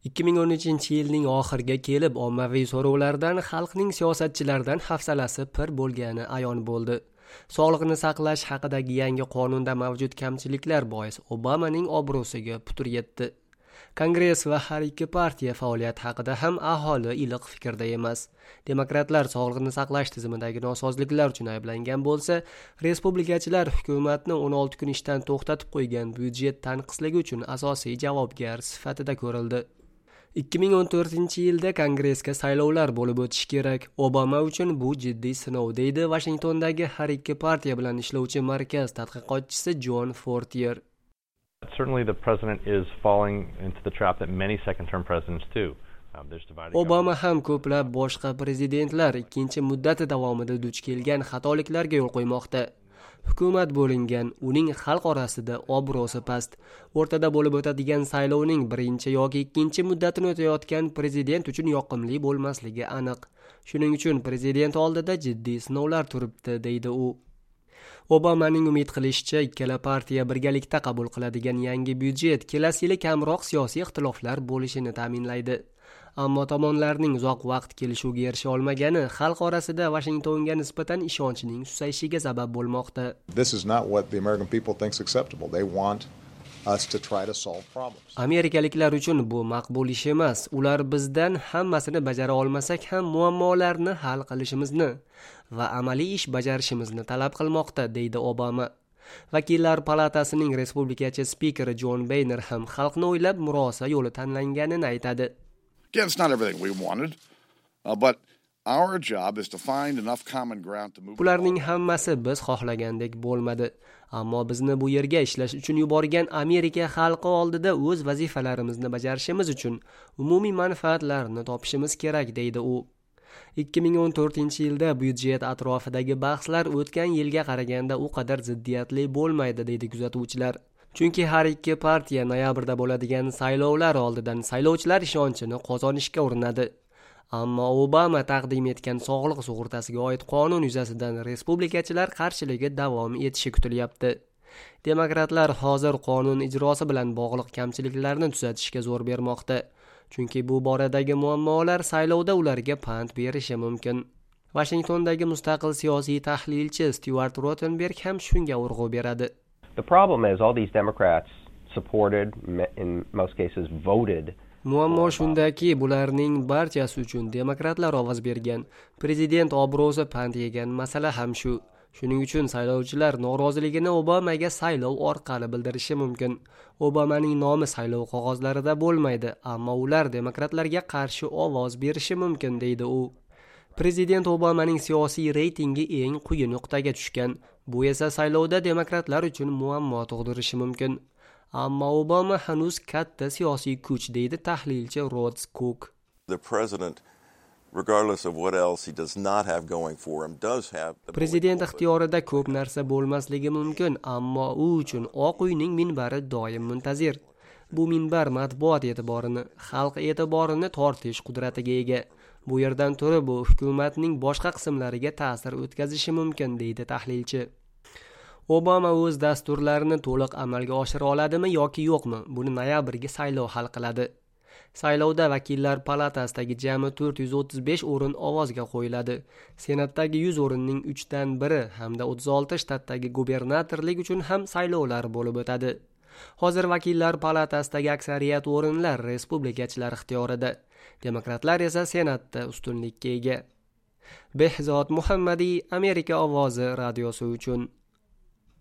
2013-yilning oxiriga kelib ommaviy so'rovlardan xalqning siyosatchilardan hafsalasi pir bo'lgani ayon bo'ldi. Sog'liqni saqlash haqidagi yangi qonunda mavjud kamchiliklar bois Obamaning obro'siga putur yetdi. Kongress va har ikki partiya faoliyati haqida ham aholi iliq fikrda emas. Demokratlar sog'liqni saqlash tizimidagi nosozliklar uchun ayblangan bo'lsa, respublikachilar hukumatni 16 kun ishdan to'xtatib qo'ygan byudjet tanqisligi uchun asosiy javobgar sifatida ko'rildi. 2014-yilda Kongressga saylovlar bo'lib o'tishi kerak. Obama uchun bu jiddiy sinov, deydi Washingtondagi har ikki partiya bilan ishlovchi markaz tadqiqotchisi John Fortier. Certainly the president is falling into the trap that many second-term presidents do. Obama ham ko'plab boshqa prezidentlar ikkinchi muddati davomida duch kelgan xatoliklarga yo'l qo'ymoqda. Hukumat bo'lingan, uning xalq orasida obro'si past. O'rtada bo'lib o'tadigan saylovning birinchi yoki ikkinchi muddatini o'tayotgan prezident uchun yoqimli bo'lmasligi aniq. Shuning uchun prezident oldida jiddiy sinovlar turibdi, deydi u. Obamaning umid qilishicha, ikkala partiya birgalikda qabul qiladigan yangi byudjet kelasi yili kamroq siyosiy ixtiloflar bo'lishini ta'minlaydi. Ammo tomonlarning uzoq vaqt kelishuvga erisha olmagani xalq orasida Washingtonga nisbatan ishonchning susayishiga sabab bo'lmoqda. This is not what the American people thinks acceptable. They want us to try to solve problems. Amerikaliklar uchun bu maqbul ish emas. Ular bizdan hammasini bajara olmasak ham muammolarni hal qilishimizni va amaliy ish bajarishimizni talab qilmoqda, deydi Obama. Vakillar palatasining respublikachi spikeri John Boehner ham xalqni o'ylab murosa yo'li tanlanganini aytadi. Again, it's not everything we wanted, but our job is to find enough common ground to move. Bularning hammasi biz xohlagandek bo'lmadi, ammo bizni bu yerga ishlash uchun yuborgan Amerika xalqi oldida o'z vazifalarimizni bajarishimiz uchun umumiy manfaatlarni topishimiz kerak, deydi u. 2014-yilda byudjet atrofidagi bahslar o'tgan yilga qaraganda u qadar ziddiyatli bo'lmaydi, deydi kuzatuvchilar. Chunki har ikki partiya noyabrda bo'ladigan saylovlar oldidan saylovchilar ishonchini qozonishga urinadi. Ammo Obama taqdim etgan sog'liq sug'urtasiga oid qonun yuzasidan respublikachilar qarshiligi davom etishi kutilyapti. Demokratlar hozir qonun ijrosi bilan bog'liq kamchiliklarni tuzatishga zo'r bermoqda. Chunki bu boradagi muammolar saylovda ularga pand berishi mumkin. Washingtondagi mustaqil siyosiy tahlilchi Stuart Rothenberg ham shunga urg'u beradi. The problem is all these Democrats supported, in most cases voted. Muammo shundaki, bularning barchasi uchun demokratlar ovoz bergan. Prezident obro'si pand yegan masala ham shu. Shuning uchun saylovchilar noroziligini Obamaga saylov orqali bildirishi mumkin. Obamaning nomi saylov qog'ozlarida bo'lmaydi, ammo ular demokratlarga qarshi ovoz berishi mumkin, deydi u. Prezident Obamaning siyosiy reytingi eng quyi nuqtaga tushgan. Bu esa saylovda demokratlar uchun muammo tug'dirishi mumkin. Ammo Obama hanuz katta siyosiy kuch, deydi tahlilchi Rhodes Cook. The president, regardless of what else he does not have going for him, does have. Prezident ixtiyorida ko'p narsa bo'lmasligi mumkin, ammo u uchun Oq uyning minbari doim muntazir. Bu minbar matbuot e'tiborini, xalq e'tiborini tortish qudratiga ega. Bu yerdan turib bu hukumatning boshqa qismlariga ta'sir o'tkazishi mumkin, deydi tahlilchi. Obama o'z dasturlarini to'liq amalga oshira oladimi yoki yo'qmi? Buni noyabrga saylov hal qiladi. Saylovda vakillar palatasidagi jami 435 o'rin ovozga qo'yiladi. Senatdagi 100 o'rinning 3dan 1 hamda 36 shtatdagi gubernatorlik uchun ham saylovlar bo'lib o'tadi. Hozir vakillar palatasidagi aksariyat o'rinlar respublikachilar ixtiyorida. Demokratlar esa senatda ustunlikka ega. Behzod Muhammadiy, Amerika ovozi radiosi uchun.